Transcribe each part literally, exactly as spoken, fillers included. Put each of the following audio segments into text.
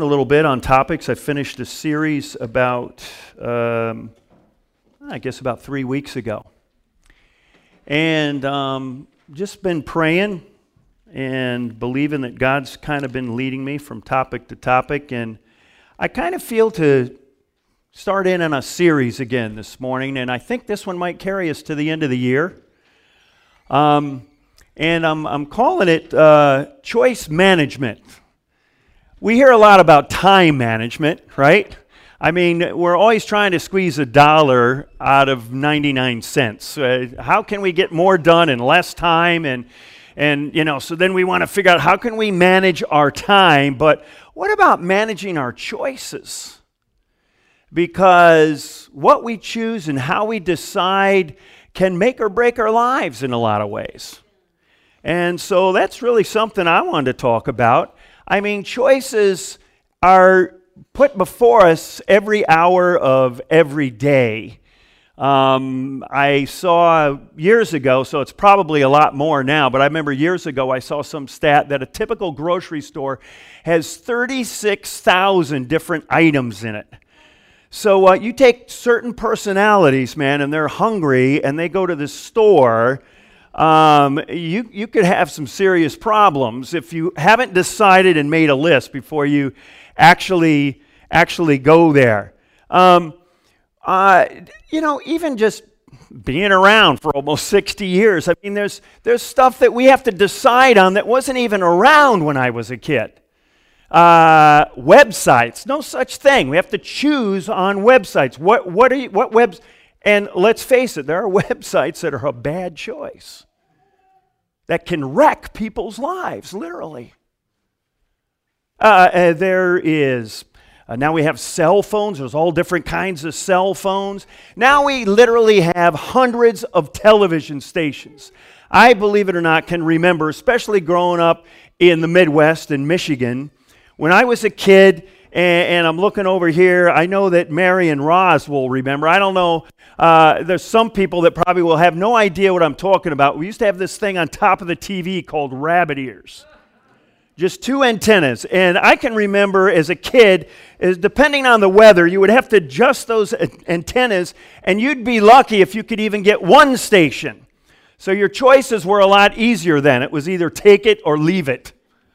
around a little bit on topics. I finished a series about, um, I guess about three weeks ago. And um, just been praying and believing that God's kind of been leading me from topic to topic. And I kind of feel to start in on a series again this morning. And I think this one might carry us to the end of the year. Um, and I'm, I'm calling it uh, Choice Management. We hear a lot about time management, right? I mean, we're always trying to squeeze a dollar out of ninety-nine cents. Uh, how can we get more done in less time? And, and you know, so then we want to figure out how can we manage our time, but what about managing our choices? Because what we choose and how we decide can make or break our lives in a lot of ways. And so that's really something I wanted to talk about. I mean, choices are put before us every hour of every day. Um, I saw years ago, so it's probably a lot more now, but I remember years ago I saw some stat that a typical grocery store has thirty-six thousand different items in it. So uh, you take certain personalities, man, and they're hungry, and they go to the store. Um, you, you could have some serious problems if you haven't decided and made a list before you actually actually go there. Um, uh, you know, even just being around for almost sixty years, I mean, there's there's stuff that we have to decide on that wasn't even around when I was a kid. Uh, websites, no such thing. We have to choose on websites. What what are you, what webs? And let's face it, there are websites that are a bad choice that can wreck people's lives, literally. Uh, uh, there is, uh, now we have cell phones. There's all different kinds of cell phones. Now we literally have hundreds of television stations. I, believe it or not, can remember, especially growing up in the Midwest in Michigan, when I was a kid. And, and I'm looking over here. I know that Mary and Roz will remember. I don't know. Uh, there's some people that probably will have no idea what I'm talking about. We used to have this thing on top of the T V called rabbit ears. Just two antennas. And I can remember as a kid, is depending on the weather, you would have to adjust those antennas, and you'd be lucky if you could even get one station. So your choices were a lot easier then. It was either take it or leave it.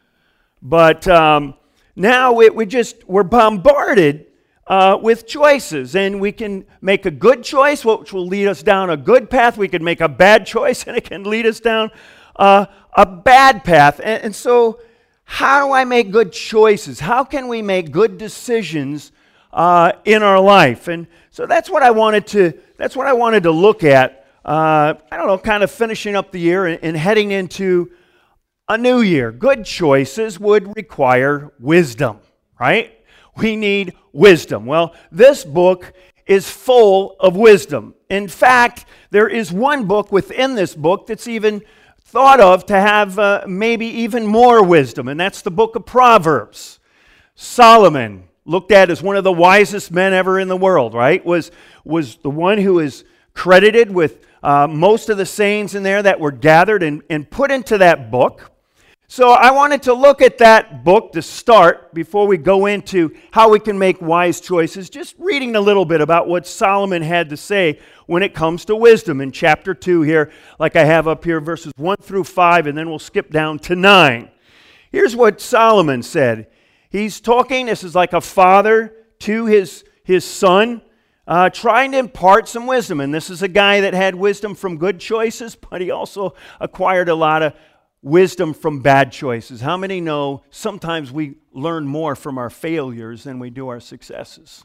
But Um, Now it, we just, we're bombarded uh, with choices, and we can make a good choice, which will lead us down a good path. We can make a bad choice, and it can lead us down uh, a bad path. And, and so how do I make good choices? How can we make good decisions uh, in our life? And so that's what I wanted to, that's what I wanted to look at. Uh, I don't know, kind of finishing up the year and, and heading into a new year. Good choices would require wisdom, right? We need wisdom. Well, this book is full of wisdom. In fact, there is one book within this book that's even thought of to have uh, maybe even more wisdom, and that's the book of Proverbs. Solomon, looked at as one of the wisest men ever in the world, right? Was, was the one who is credited with uh, most of the sayings in there that were gathered and, and put into that book. So I wanted to look at that book to start before we go into how we can make wise choices, just reading a little bit about what Solomon had to say when it comes to wisdom in chapter two here, like I have up here, verses one through five, and then we'll skip down to nine. Here's what Solomon said. He's talking, this is like a father to his, his son, uh, trying to impart some wisdom. And this is a guy that had wisdom from good choices, but he also acquired a lot of wisdom from bad choices. How many know sometimes we learn more from our failures than we do our successes?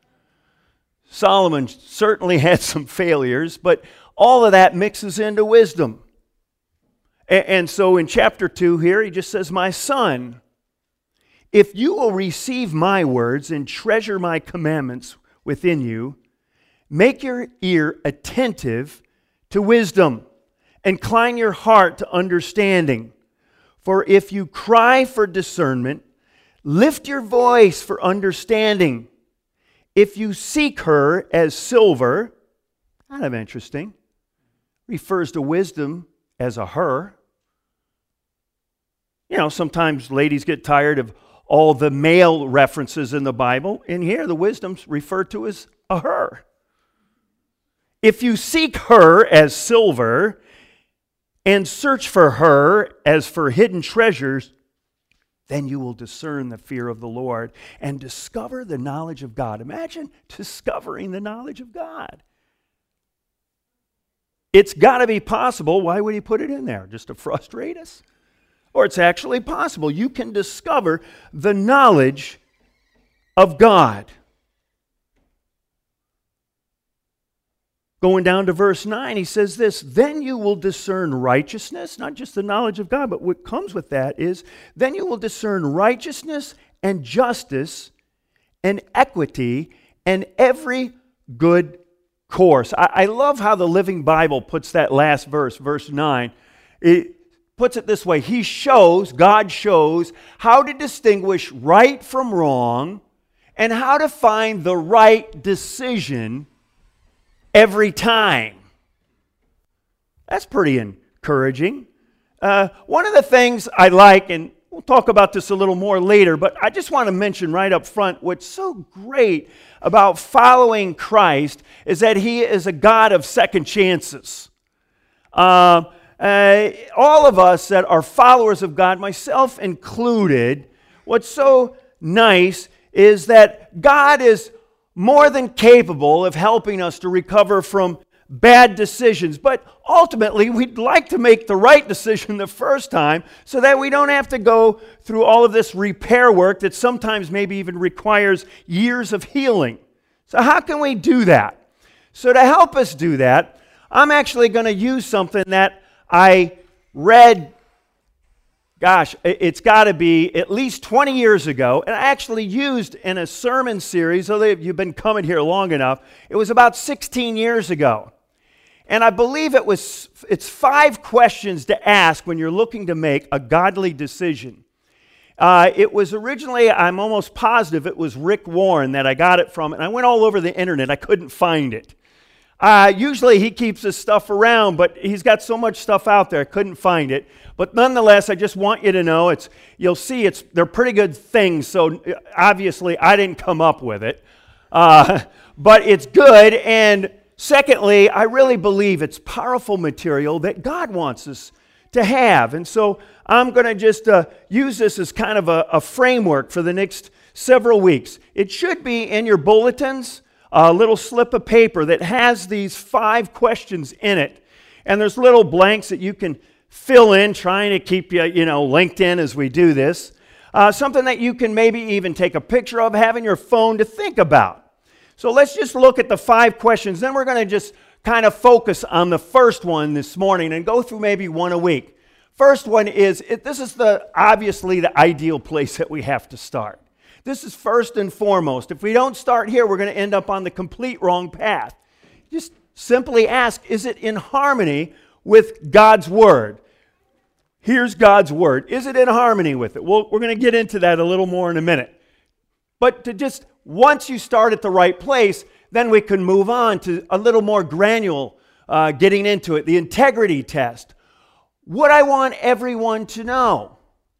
Solomon certainly had some failures, but all of that mixes into wisdom. And, and so in chapter two here, he just says, "My son, if you will receive my words and treasure my commandments within you, make your ear attentive to wisdom. Incline your heart to understanding. For if you cry for discernment, lift your voice for understanding. If you seek her as silver," kind of interesting, refers to wisdom as a her. You know, sometimes ladies get tired of all the male references in the Bible. In here, the wisdom's referred to as a her. If you seek her as silver and search for her as for hidden treasures, then you will discern the fear of the Lord and discover the knowledge of God. Imagine discovering the knowledge of God. It's got to be possible. Why would he put it in there? Just to frustrate us? Or it's actually possible. You can discover the knowledge of God. Going down to verse nine, he says this, then you will discern righteousness, not just the knowledge of God, but what comes with that is, then you will discern righteousness and justice and equity and every good course. I, I love how the Living Bible puts that last verse, verse nine. It puts it this way, he shows, God shows, how to distinguish right from wrong and how to find the right decision every time. That's pretty encouraging. Uh, one of the things I like, and we'll talk about this a little more later, but I just want to mention right up front what's so great about following Christ is that he is a God of second chances. Uh, uh, all of us that are followers of God, myself included, what's so nice is that God is more than capable of helping us to recover from bad decisions. But ultimately, we'd like to make the right decision the first time so that we don't have to go through all of this repair work that sometimes maybe even requires years of healing. So how can we do that? So to help us do that, I'm actually going to use something that I read, gosh, it's got to be at least twenty years ago, and I actually used in a sermon series, so that you've been coming here long enough, it was about sixteen years ago. And I believe it was, it's five questions to ask when you're looking to make a godly decision. Uh, it was originally, I'm almost positive it was Rick Warren that I got it from, and I went all over the internet, I couldn't find it. Uh, usually he keeps his stuff around, but he's got so much stuff out there, I couldn't find it. But nonetheless, I just want you to know, it's you'll see it's they're pretty good things, so obviously I didn't come up with it. Uh, but it's good, and secondly, I really believe it's powerful material that God wants us to have. And so I'm going to just uh, use this as kind of a, a framework for the next several weeks. It should be in your bulletins, a little slip of paper that has these five questions in it. And there's little blanks that you can fill in, trying to keep you, you know, linked in as we do this. Uh, something that you can maybe even take a picture of, have in your phone to think about. So let's just look at the five questions. Then we're going to just kind of focus on the first one this morning and go through maybe one a week. First one is, it, this is the obviously the ideal place that we have to start. This is first and foremost. If we don't start here, we're going to end up on the complete wrong path. Just simply ask, is it in harmony with God's Word? Here's God's Word. Is it in harmony with it? Well, we're going to get into that a little more in a minute. But to just, once you start at the right place, then we can move on to a little more granular uh, getting into it. The integrity test. What I want everyone to know.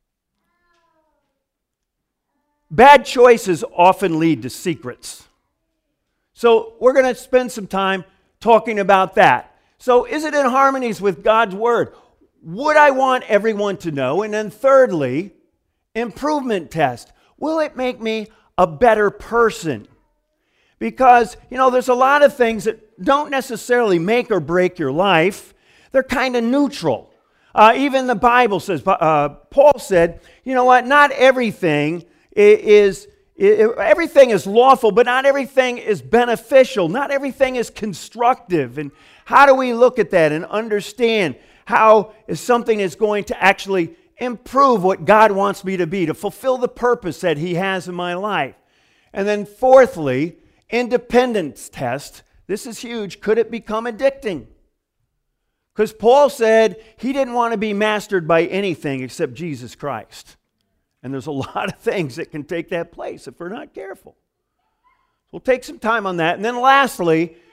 Bad choices often lead to secrets. So we're going to spend some time talking about that. So is it in harmony with God's Word? Would I want everyone to know? And then thirdly, improvement test. Will it make me a better person? Because, you know, there's a lot of things that don't necessarily make or break your life. They're kind of neutral. Uh, even the Bible says, uh, Paul said, you know what, not everything is, is, everything is lawful, but not everything is beneficial. Not everything is constructive. And how do we look at that and understand how is something is going to actually improve what God wants me to be, to fulfill the purpose that He has in my life? And then fourthly, independence test. This is huge. Could it become addicting? Because Paul said he didn't want to be mastered by anything except Jesus Christ. And there's a lot of things that can take that place if we're not careful. We'll take some time on that. And then lastly,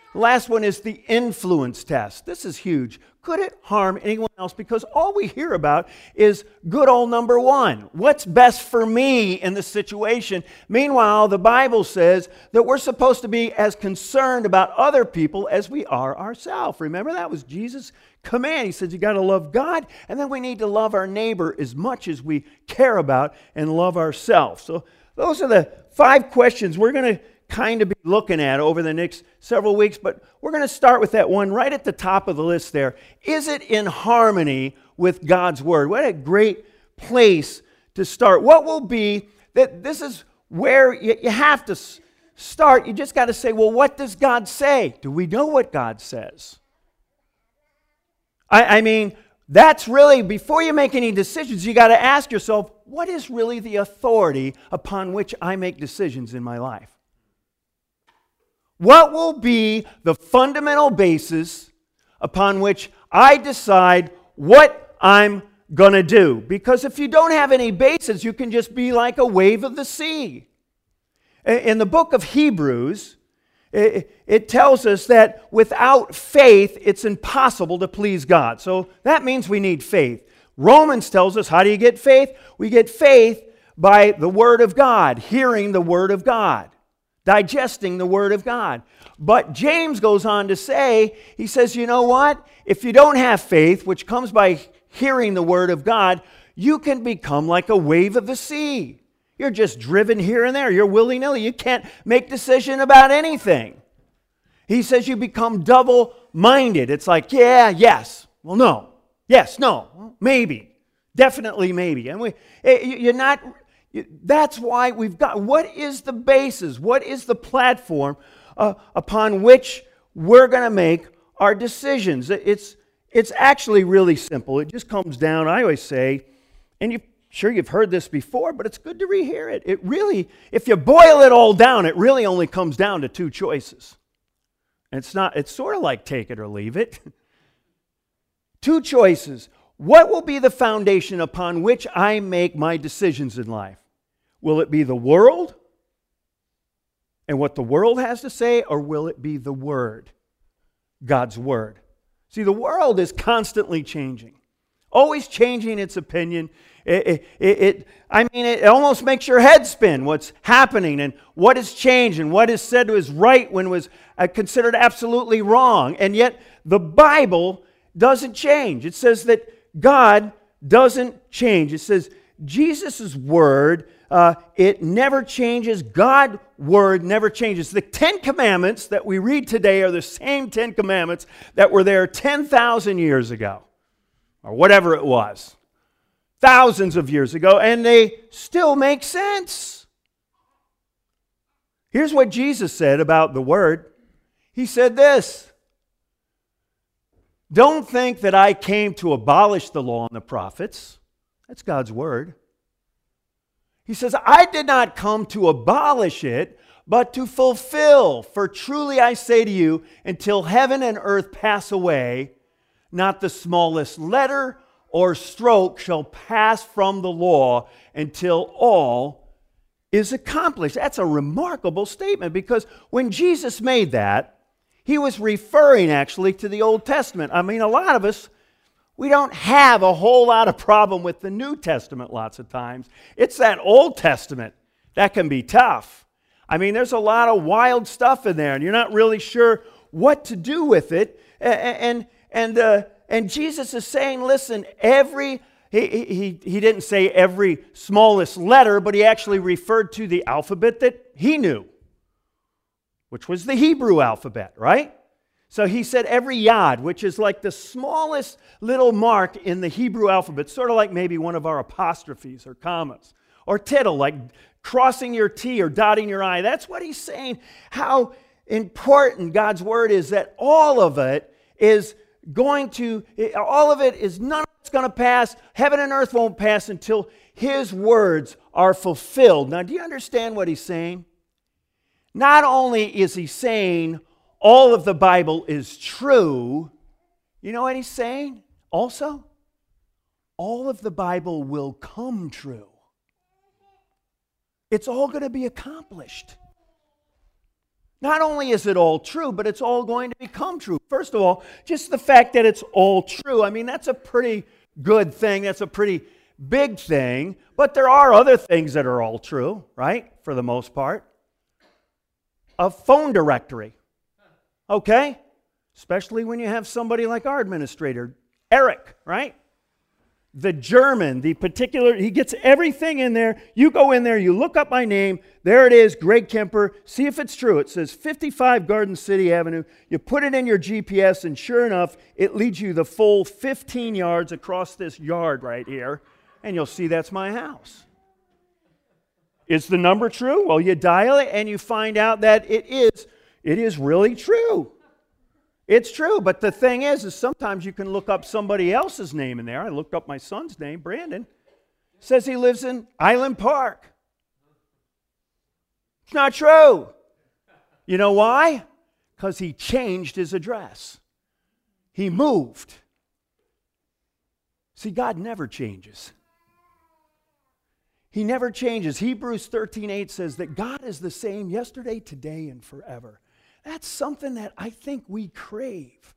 The last one is the influence test. This is huge. Could it harm anyone else? Because all we hear about is good old number one. What's best for me in the situation? Meanwhile, the Bible says that we're supposed to be as concerned about other people as we are ourselves. Remember, that was Jesus' command. He says you got to love God, and then we need to love our neighbor as much as we care about and love ourselves. So those are the five questions we're going to kind of be looking at over the next several weeks, but we're going to start with that one right at the top of the list there. Is it in harmony with God's Word? What a great place to start. What will be, that this is where you, you have to start. You just got to say, well, what does God say? Do we know what God says? I, I mean, that's really, before you make any decisions, you got to ask yourself, what is really the authority upon which I make decisions in my life? What will be the fundamental basis upon which I decide what I'm going to do? Because if you don't have any basis, you can just be like a wave of the sea. In the book of Hebrews, it tells us that without faith, it's impossible to please God. So that means we need faith. Romans tells us, how do you get faith? We get faith by the Word of God, hearing the Word of God, digesting the Word of God. But James goes on to say, he says, you know what? If you don't have faith, which comes by hearing the Word of God, you can become like a wave of the sea. You're just driven here and there. You're willy-nilly. You can't make decision about anything. He says you become double-minded. It's like, yeah, yes. Well, no. Yes, no. Well, maybe. Definitely maybe. And we, you're not... That's why we've got, what is the basis? What is the platform uh, upon which we're going to make our decisions? It's, it's actually really simple. It just comes down, I always say, and you sure you've heard this before, but it's good to rehear it. It really, if you boil it all down, it really only comes down to two choices. And it's not, it's sort of like take it or leave it. Two choices. What will be the foundation upon which I make my decisions in life? Will it be the world and what the world has to say, or will it be the Word, God's Word? See, the world is constantly changing, always changing its opinion. It, it, it, it, I mean, it almost makes your head spin what's happening and what has changed and what is said was right when was uh, considered absolutely wrong. And yet the Bible doesn't change. It says that God doesn't change. It says Jesus' Word, uh, it never changes. God's Word never changes. The Ten Commandments that we read today are the same Ten Commandments that were there ten thousand years ago, or whatever it was, thousands of years ago, and they still make sense. Here's what Jesus said about the Word. He said this, "Don't think that I came to abolish the law and the prophets." That's God's Word. He says, "I did not come to abolish it, but to fulfill. For truly I say to you, until heaven and earth pass away, not the smallest letter or stroke shall pass from the law until all is accomplished." That's a remarkable statement, because when Jesus made that, he was referring actually to the Old Testament. I mean, a lot of us, we don't have a whole lot of problem with the New Testament lots of times. It's that Old Testament that can be tough. I mean, there's a lot of wild stuff in there, and you're not really sure what to do with it. And and uh, and Jesus is saying, listen, every he he he didn't say every smallest letter, but he actually referred to the alphabet that he knew, which was the Hebrew alphabet, right? So he said every yod, which is like the smallest little mark in the Hebrew alphabet, sort of like maybe one of our apostrophes or commas, or tittle, like crossing your T or dotting your I. That's what he's saying, how important God's Word is, that all of it is going to, all of it is, none of it's going to pass. Heaven and earth won't pass until His words are fulfilled. Now, do you understand what he's saying? Not only is he saying all of the Bible is true, you know what he's saying also? All of the Bible will come true. It's all going to be accomplished. Not only is it all true, but it's all going to become true. First of all, just the fact that it's all true, I mean, that's a pretty good thing. That's a pretty big thing. But there are other things that are all true, right? For the most part. A phone directory, okay? Especially when you have somebody like our administrator, Eric, right? The German, the particular, he gets everything in there. You go in there, you look up my name. There it is, Greg Kemper. See if it's true. It says fifty-five Garden City Avenue. You put it in your G P S, and sure enough, it leads you the full fifteen yards across this yard right here, and you'll see that's my house. Is the number true? Well, you dial it, and you find out that it is. It is really true. It's true, but the thing is, is sometimes you can look up somebody else's name in there. I looked up my son's name, Brandon. It says he lives in Island Park. It's not true. You know why? Because he changed his address. He moved. See, God never changes. He never changes. Hebrews thirteen eight says that God is the same yesterday, today, and forever. That's something that I think we crave.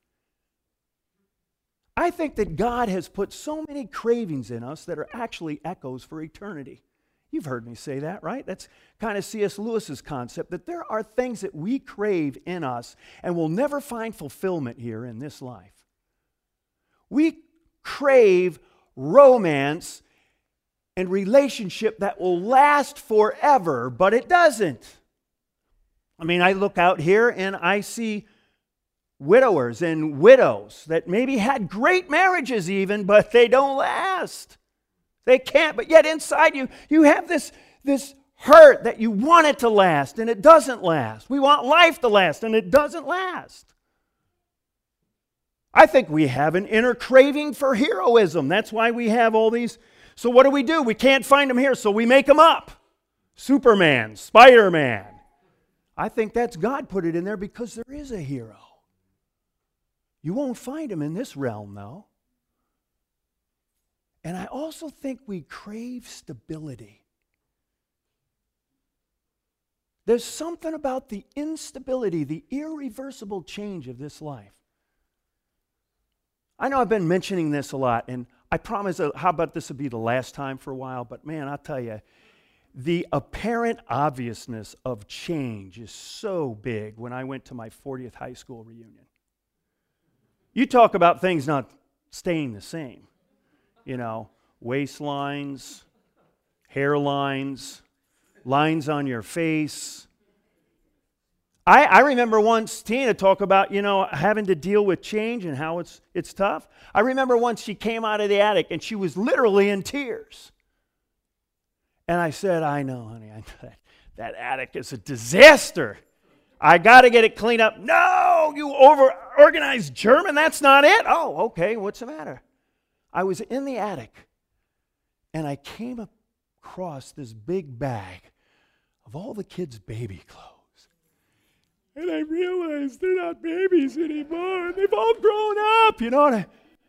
I think that God has put so many cravings in us that are actually echoes for eternity. You've heard me say that, right? That's kind of C S Lewis's concept, that there are things that we crave in us and will never find fulfillment here in this life. We crave romance and relationship that will last forever, but it doesn't. I mean, I look out here and I see widowers and widows that maybe had great marriages even, but they don't last. They can't, but yet inside you, you have this, this hurt that you want it to last, and it doesn't last. We want life to last, and it doesn't last. I think we have an inner craving for heroism. That's why we have all these. So what do we do? We can't find them here, so we make them up. Superman, Spider-Man. I think that's God put it in there because there is a hero. You won't find him in this realm, though. And I also think we crave stability. There's something about the instability, the irreversible change of this life. I know I've been mentioning this a lot, and I promise, uh, how about this will be the last time for a while, but man, I'll tell you, the apparent obviousness of change is so big when I went to my fortieth high school reunion. You talk about things not staying the same. You know, waistlines, hairlines, lines on your face. I, I remember once Tina talk about, you know, having to deal with change and how it's it's tough. I remember once she came out of the attic and she was literally in tears. And I said, I know, honey, I know that, that attic is a disaster. I got to get it cleaned up. No, you over-organized German, that's not it. Oh, okay, what's the matter? I was in the attic, and I came across this big bag of all the kids' baby clothes. And I realized they're not babies anymore. They've all grown up, you know. And I,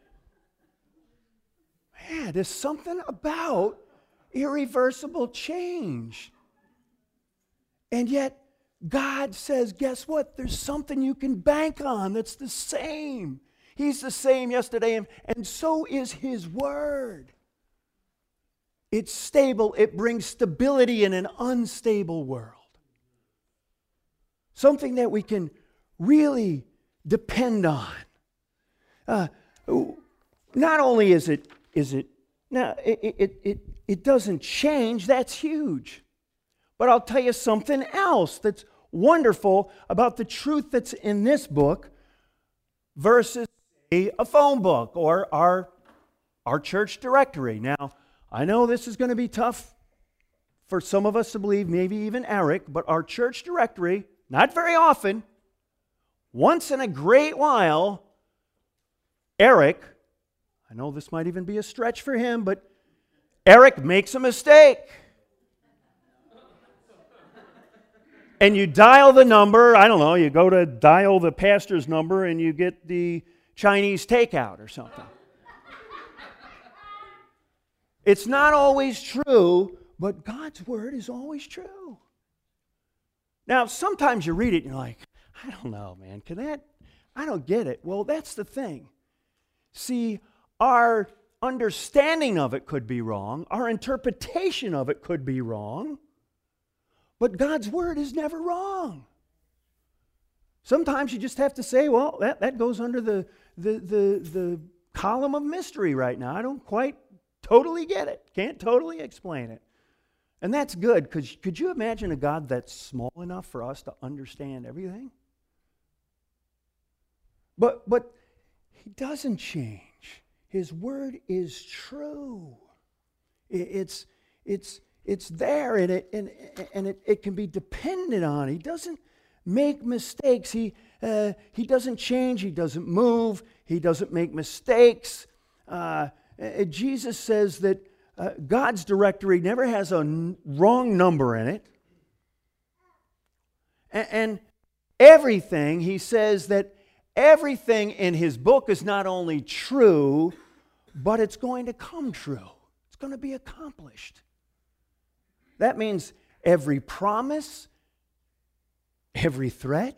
man, there's something about irreversible change. And yet, God says, guess what? There's something you can bank on that's the same. He's the same yesterday, and, and so is His Word. It's stable. It brings stability in an unstable world. Something that we can really depend on. Uh, not only is it, is it, now, it, it, it, it doesn't change. That's huge. But I'll tell you something else that's wonderful about the truth that's in this book versus a phone book or our, our church directory. Now, I know this is going to be tough for some of us to believe, maybe even Eric, but our church directory, not very often, once in a great while, Eric, I know this might even be a stretch for him, but Eric makes a mistake. And you dial the number, I don't know, you go to dial the pastor's number and you get the Chinese takeout or something. It's not always true, but God's Word is always true. Now, sometimes you read it and you're like, I don't know, man. Can that, I don't get it. Well, that's the thing. See, our understanding of it could be wrong. Our interpretation of it could be wrong. But God's Word is never wrong. Sometimes you just have to say, well, that, that goes under the, the, the, the column of mystery right now. I don't quite totally get it. Can't totally explain it. And that's good, because could you imagine a God that's small enough for us to understand everything? But, but He doesn't change. His Word is true. It, it's, it's, it's there, and, it, and, and it, it can be depended on. He doesn't make mistakes. He, uh, he doesn't change. He doesn't move. He doesn't make mistakes. Uh, uh, Jesus says that uh, God's directory never has a n- wrong number in it. And, and everything, he says that everything in his book is not only true, but it's going to come true. It's going to be accomplished. That means every promise, every threat,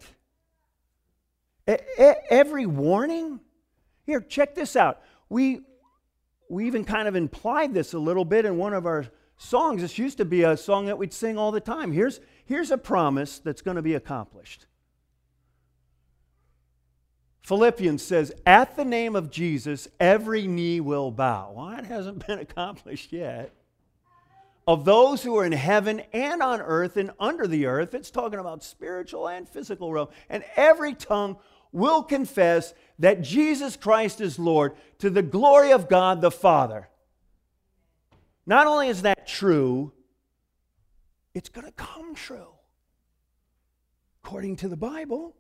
every warning. Here, check this out. We, we even kind of implied this a little bit in one of our songs. This used to be a song that we'd sing all the time. Here's, here's a promise that's going to be accomplished. Philippians says, at the name of Jesus, every knee will bow. Well, that hasn't been accomplished yet. Of those who are in heaven and on earth and under the earth, it's talking about spiritual and physical realm. And every tongue will confess that Jesus Christ is Lord, to the glory of God the Father. Not only is that true, it's going to come true, according to the Bible.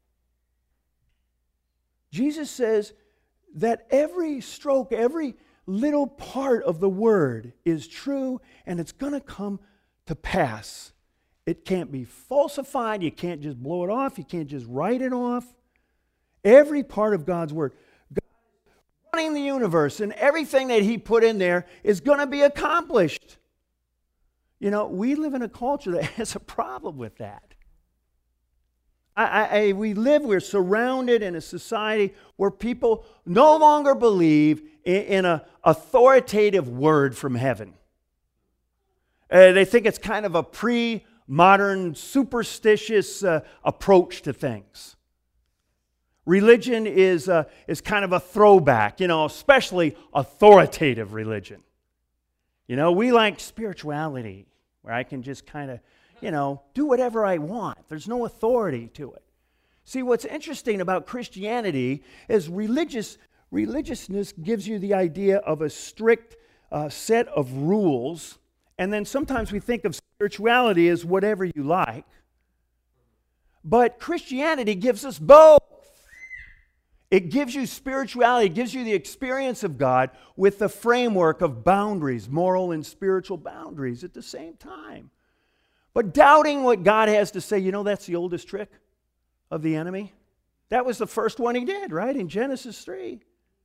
Jesus says that every stroke, every little part of the Word is true, and it's going to come to pass. It can't be falsified. You can't just blow it off. You can't just write it off. Every part of God's Word, God is running the universe, and everything that He put in there is going to be accomplished. You know, we live in a culture that has a problem with that. I, I, we live, we're surrounded in a society where people no longer believe in, in an authoritative word from heaven. Uh, they think it's kind of a pre-modern, superstitious uh, approach to things. Religion is, uh, is kind of a throwback, you know, especially authoritative religion. You know, we like spirituality, where I can just kind of, you know, do whatever I want. There's no authority to it. See, what's interesting about Christianity is religious religiousness gives you the idea of a strict uh, set of rules, and then sometimes we think of spirituality as whatever you like. But Christianity gives us both. It gives you spirituality, it gives you the experience of God with the framework of boundaries, moral and spiritual boundaries at the same time. But doubting what God has to say, you know, that's the oldest trick of the enemy. That was the first one he did, right? In Genesis three.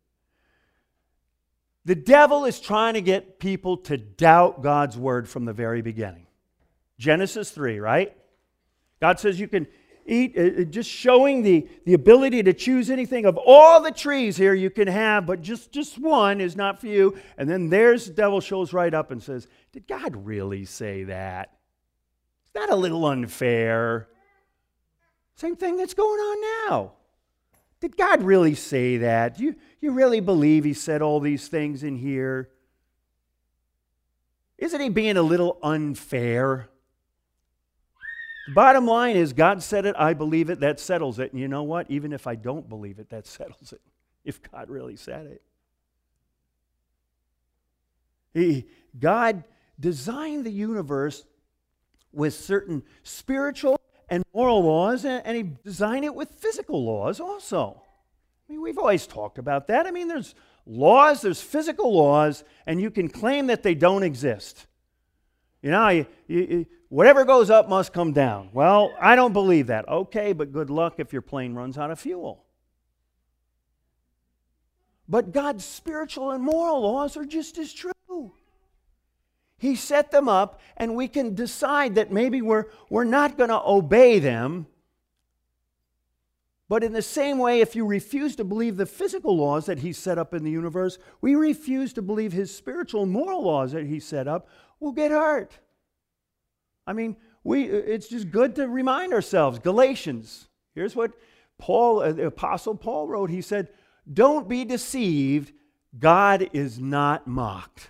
The devil is trying to get people to doubt God's word from the very beginning. Genesis three, right? God says you can eat, uh, just showing the, the ability to choose anything. Of all the trees here you can have, but just, just one is not for you. And then there's the devil shows right up and says, did God really say that? Is that a little unfair? Same thing that's going on now. Did God really say that? Do you, you really believe He said all these things in here? Isn't He being a little unfair? The bottom line is, God said it, I believe it, that settles it. And you know what? Even if I don't believe it, that settles it. If God really said it. He, God designed the universe with certain spiritual and moral laws, and, and He designed it with physical laws also. I mean, we've always talked about that. I mean, there's laws, there's physical laws, and you can claim that they don't exist. You know, you, you, whatever goes up must come down. Well, I don't believe that. Okay, but good luck if your plane runs out of fuel. But God's spiritual and moral laws are just as true. He set them up, and we can decide that maybe we're, we're not going to obey them. But in the same way, if you refuse to believe the physical laws that He set up in the universe, we refuse to believe His spiritual and moral laws that He set up, we'll get hurt. I mean, we, it's just good to remind ourselves. Galatians, here's what Paul, the Apostle Paul wrote. He said, "Don't be deceived. God is not mocked.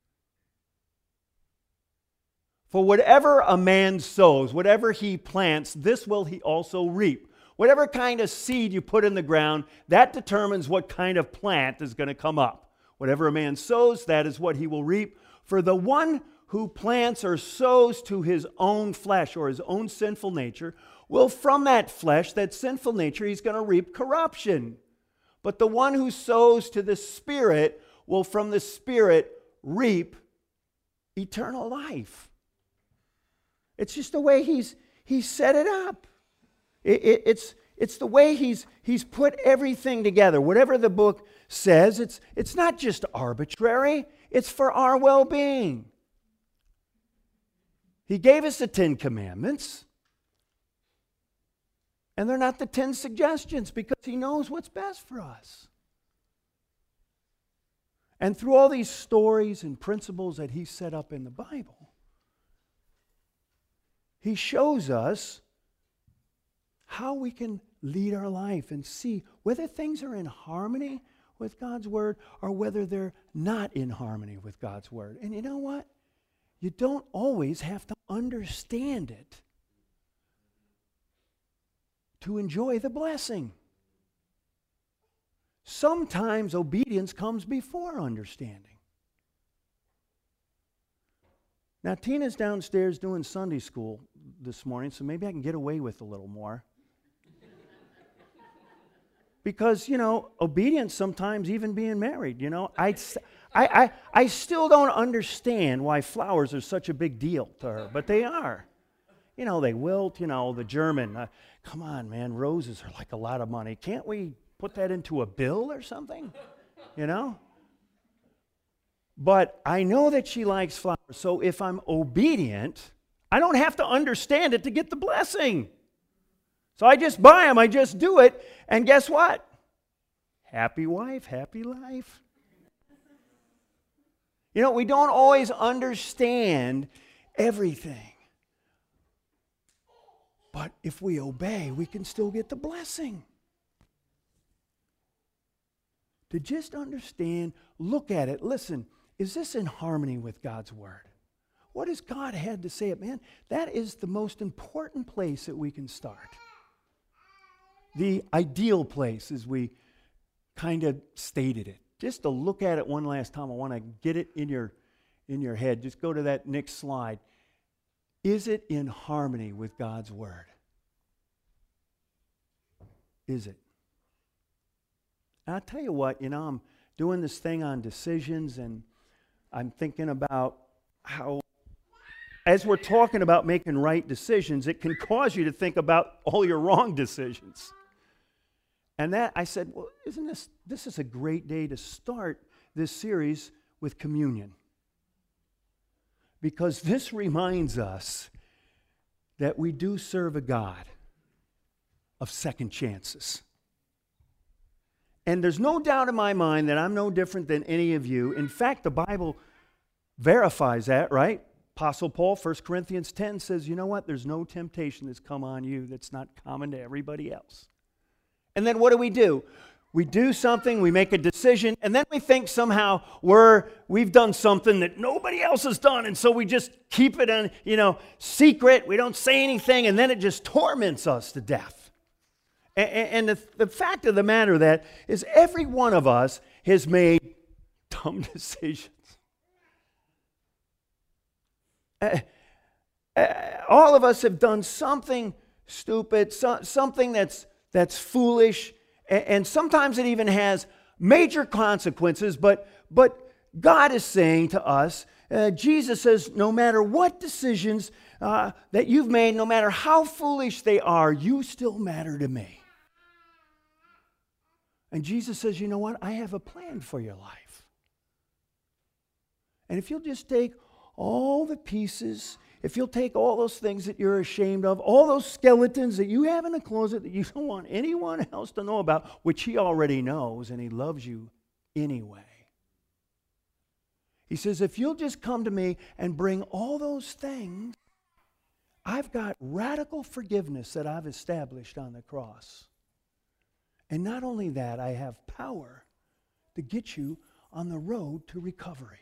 For whatever a man sows, whatever he plants, this will he also reap." Whatever kind of seed you put in the ground, that determines what kind of plant is going to come up. Whatever a man sows, that is what he will reap. For the one who plants or sows to his own flesh or his own sinful nature, will from that flesh, that sinful nature, he's going to reap corruption. But the one who sows to the Spirit will from the Spirit reap eternal life. It's just the way he's, he's set it up. It, it, it's, it's the way he's, he's put everything together. Whatever the book says, it's, it's not just arbitrary. It's for our well-being. He gave us the Ten Commandments. And they're not the ten suggestions because He knows what's best for us. And through all these stories and principles that He set up in the Bible, He shows us how we can lead our life and see whether things are in harmony with God's Word or whether they're not in harmony with God's Word. And you know what? You don't always have to understand it to enjoy the blessing. Sometimes obedience comes before understanding. Now, Tina's downstairs doing Sunday school this morning, so maybe I can get away with a little more. Because, you know, obedience sometimes even being married, you know. I, I, I, I still don't understand why flowers are such a big deal to her, but they are. You know, they wilt, you know, the German. Uh, come on, man, roses are like a lot of money. Can't we put that into a bill or something? You know? But I know that she likes flowers, so if I'm obedient, I don't have to understand it to get the blessing. So I just buy them, I just do it, and guess what? Happy wife, happy life. You know, we don't always understand everything. But if we obey, we can still get the blessing. To just understand, look at it, listen, is this in harmony with God's Word? What has God had to say? Man, that is the most important place that we can start. The ideal place, as we kind of stated it. Just to look at it one last time, I want to get it in your, in your head. Just go to that next slide. Is it in harmony with God's Word? Is it? And I'll tell you what, you know, I'm doing this thing on decisions, and I'm thinking about how, as we're talking about making right decisions, it can cause you to think about all your wrong decisions. And that, I said, well, isn't this, this is a great day to start this series with communion. Because this reminds us that we do serve a God of second chances. And there's no doubt in my mind that I'm no different than any of you. In fact, the Bible verifies that, right? Apostle Paul, First Corinthians ten says, you know what? There's no temptation that's come on you that's not common to everybody else. And then what do we do? We do something, we make a decision, and then we think somehow we're, we've done something that nobody else has done, and so we just keep it in, you know, secret. We don't say anything, and then it just torments us to death. And, and the, the fact of the matter that is every one of us has made dumb decisions. Uh, uh, all of us have done something stupid, so, something that's that's foolish, and, and sometimes it even has major consequences, but, but God is saying to us, uh, Jesus says, no matter what decisions uh, that you've made, no matter how foolish they are, you still matter to me. And Jesus says, you know what? I have a plan for your life. And if you'll just take all the pieces, if you'll take all those things that you're ashamed of, all those skeletons that you have in a closet that you don't want anyone else to know about, which he already knows, and he loves you anyway. He says, if you'll just come to me and bring all those things, I've got radical forgiveness that I've established on the cross. And not only that, I have power to get you on the road to recovery.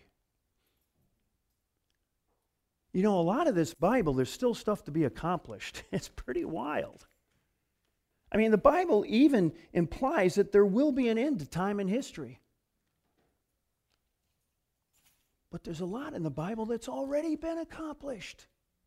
You know, a lot of this Bible, there's still stuff to be accomplished. It's pretty wild. I mean, the Bible even implies that there will be an end to time and history. But there's a lot in the Bible that's already been accomplished.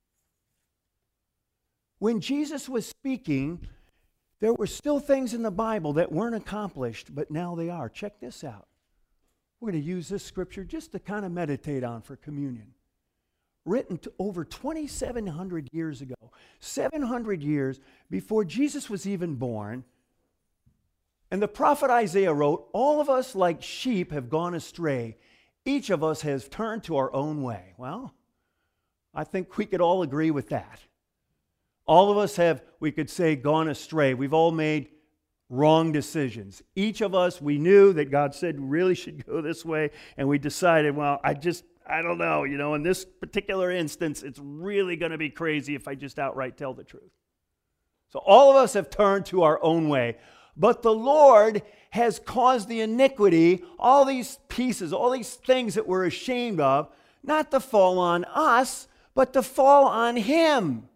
When Jesus was speaking, there were still things in the Bible that weren't accomplished, but now they are. Check this out. We're going to use this scripture just to kind of meditate on for communion. Written to over twenty-seven hundred years ago, seven hundred years before Jesus was even born. And the prophet Isaiah wrote, all of us like sheep have gone astray. Each of us has turned to our own way. Well, I think we could all agree with that. All of us have, we could say, gone astray. We've all made wrong decisions. Each of us, we knew that God said we really should go this way, and we decided, well, I just, I don't know, you know, in this particular instance, it's really going to be crazy if I just outright tell the truth. So all of us have turned to our own way. But the Lord has caused the iniquity, all these pieces, all these things that we're ashamed of, not to fall on us, but to fall on Him.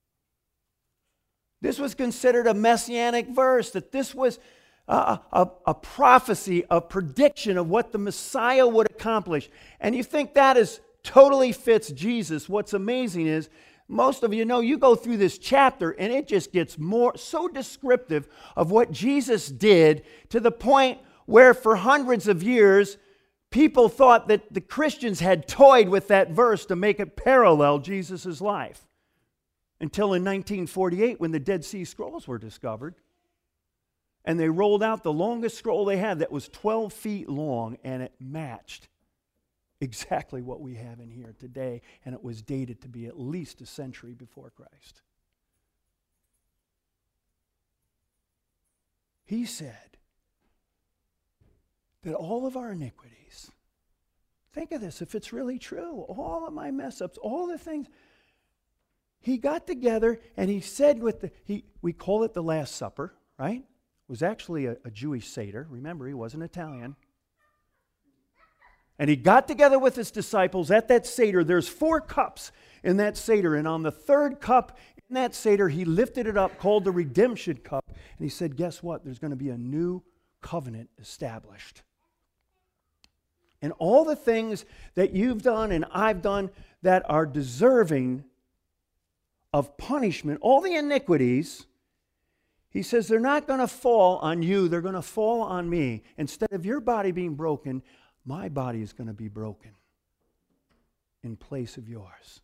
This was considered a messianic verse, that this was a, a, a prophecy, a prediction of what the Messiah would accomplish. And you think that is totally fits Jesus. What's amazing is, most of you know, you go through this chapter and it just gets more so descriptive of what Jesus did, to the point where for hundreds of years people thought that the Christians had toyed with that verse to make it parallel Jesus' life. Until in nineteen forty-eight, when the Dead Sea Scrolls were discovered, and they rolled out the longest scroll they had that was twelve feet long, and it matched exactly what we have in here today, and it was dated to be at least a century before Christ. He said that all of our iniquities, think of this, if it's really true, all of my mess-ups, all the things, He got together and he said with the, he, we call it the Last Supper, right? It was actually a, a Jewish Seder. Remember, he wasn't Italian. And he got together with his disciples at that Seder. There's four cups in that Seder. And on the third cup in that Seder, he lifted it up, called the redemption cup. And he said, guess what? There's going to be a new covenant established. And all the things that you've done and I've done that are deserving of punishment, all the iniquities, he says they're not going to fall on you, they're going to fall on me. Instead of your body being broken, my body is going to be broken in place of yours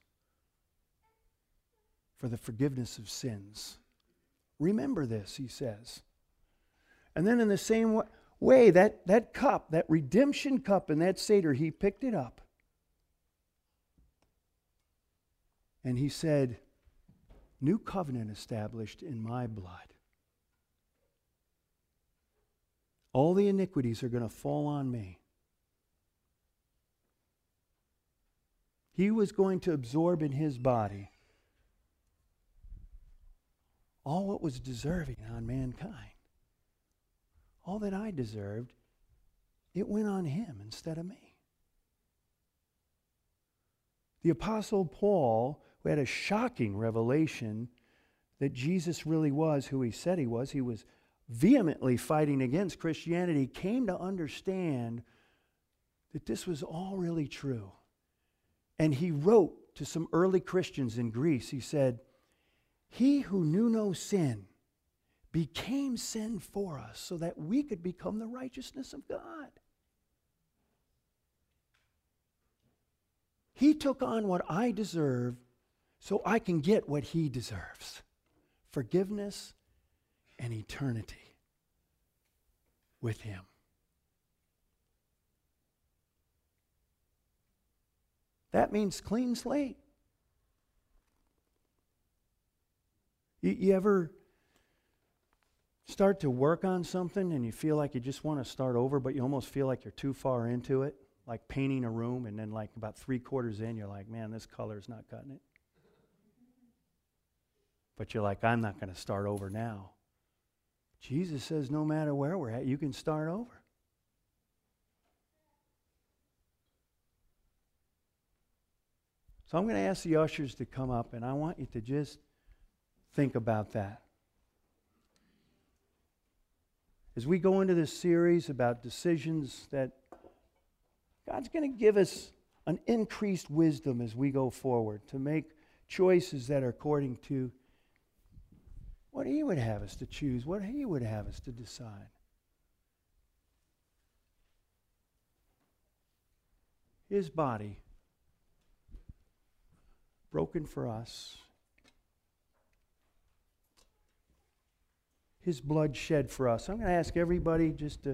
for the forgiveness of sins. Remember this, he says. And then in the same way, that, that cup, that redemption cup in that Seder, he picked it up. And he said, new covenant established in my blood. All the iniquities are going to fall on me. He was going to absorb in his body all what was deserving on mankind. All that I deserved, it went on him instead of me. The Apostle Paul, who had a shocking revelation that Jesus really was who he said he was, he was vehemently fighting against Christianity, came to understand that this was all really true. And he wrote to some early Christians in Greece, he said, he who knew no sin became sin for us so that we could become the righteousness of God. He took on what I deserve so I can get what he deserves. Forgiveness and eternity with him. That means clean slate. You, you ever start to work on something and you feel like you just want to start over, but you almost feel like you're too far into it? Like painting a room, and then like about three quarters in, you're like, man, this color's not cutting it. But you're like, I'm not going to start over now. Jesus says no matter where we're at, you can start over. So I'm going to ask the ushers to come up, and I want you to just think about that. As we go into this series about decisions, that God's going to give us an increased wisdom as we go forward to make choices that are according to what He would have us to choose, what He would have us to decide. His body broken for us. His blood shed for us. I'm going to ask everybody just to